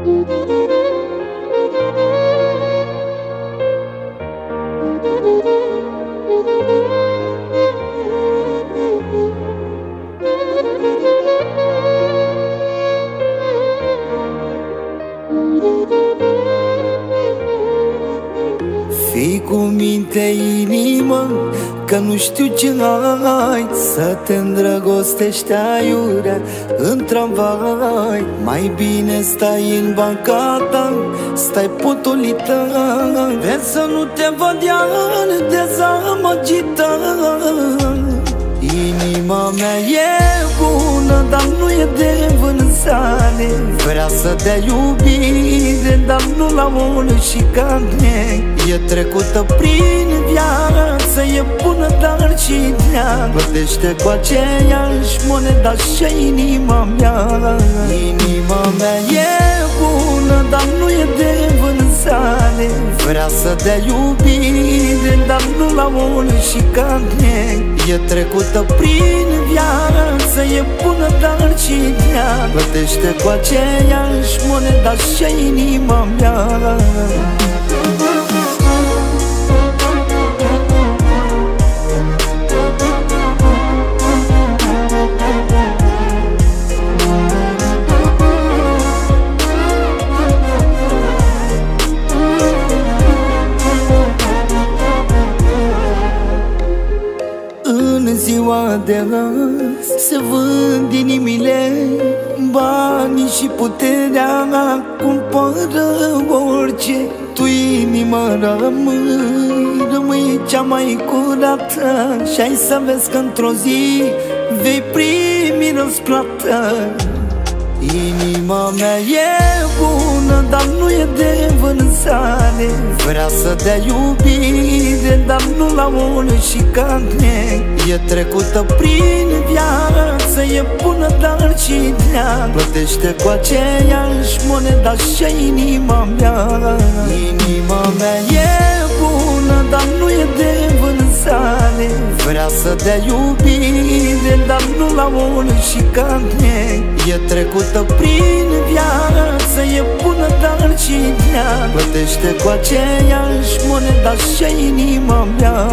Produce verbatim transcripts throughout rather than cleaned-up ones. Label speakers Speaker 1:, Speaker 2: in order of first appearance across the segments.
Speaker 1: Fii cu minte, inimă, că nu știu ce ai, să te îndrăgostești aiurea în tramvai. Mai bine stai în banca ta, stai potolită, vezi să nu te văd iar dezamăgită. Inima mea e bună, dar nu e de vânzare. Vrea să dea iubire, dar nu la o șicane. E trecută prin viață, e bună, dar și ea plătește cu aceeași monedă și inima mea. Inima mea e bună, dar nu e de vânzare. Vrea să dea iubire, dar nu la o șicane. E trecută prin viață, e bună, dar și ea plătește cu aceeași monedă și inima mea. În ziua de azi se vând inimile, banii și puterea cumpără orice. Tu, inima, rămâi, rămâi cea mai curată și ai să vezi că într-o zi vei primi răsplată. Inima mea e bună, dar nu e de vânzare. Vrea să dea iubire, dar nu la o șicane. E trecută prin viață, e bună, dar și ea plătește cu aceeași monedă și inima mea. Inima mea e bună, dar nu e de vânzare. Vrea să dea iubire, dar nu la o șicane. E trecută prin viață, e bună, dar și ea plătește cu aceeași monedă și inima mea.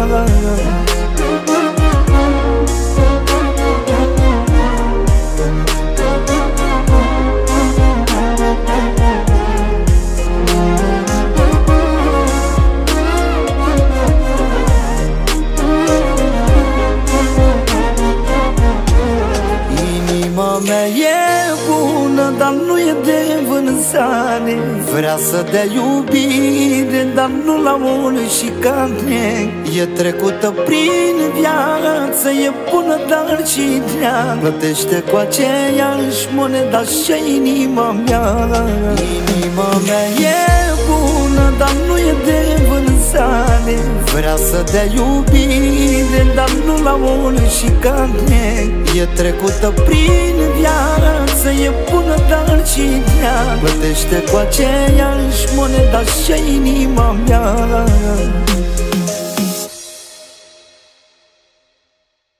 Speaker 1: Inima mea e bună, dar nu e de vânzare. Vrea să dea iubire, dar nu la o șicane. E trecută prin viață, e bună, dar și ea plătește cu aceeași monedă și inima mea. Inima mea e bună, dar nu e de vânzare. Vrea să dea iubire, dar nu la o șicane. E trecută prin viață, e bună, dar și ea plătește cu aceeași monedă și inima mea.